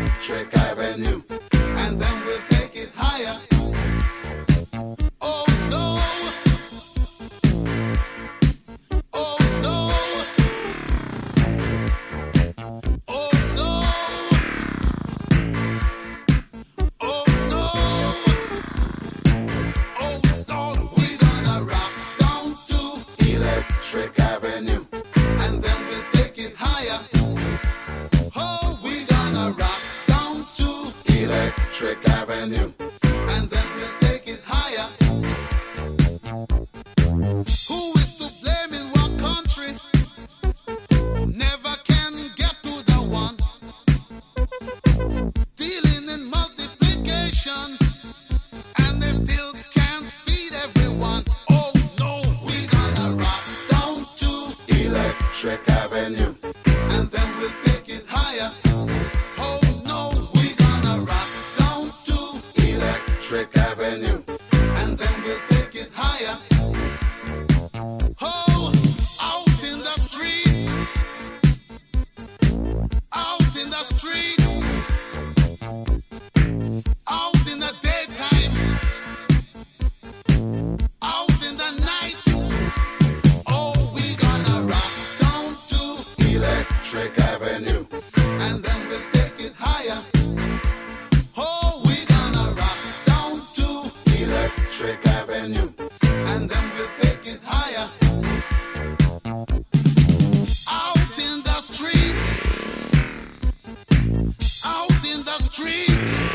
Electric Avenue, and then we'll take it higher. Oh no, oh no, oh no, oh no, oh Lord, we're gonna rock down to Electric Avenue, and then we'll take it higher. Oh, we're gonna rock down to Electric Avenue, and then we'll take it higher. Who is to blame in what country? Never can get to the one. Dealing in multiplication, and they still can't feed everyone. Oh no, we're gonna rock down to Electric Avenue, and then we'll take it higher. Oh no, we're gonna rock down to Electric Avenue, and then we'll take it higher. Oh, out in the street, out in the street, out in the daytime, out in the night. Oh, we're gonna rock down to Electric Avenue, and then we'll take it higher. Oh, we're gonna rock down to Electric Avenue, and then we'll take it higher. Out in the street, out in the street.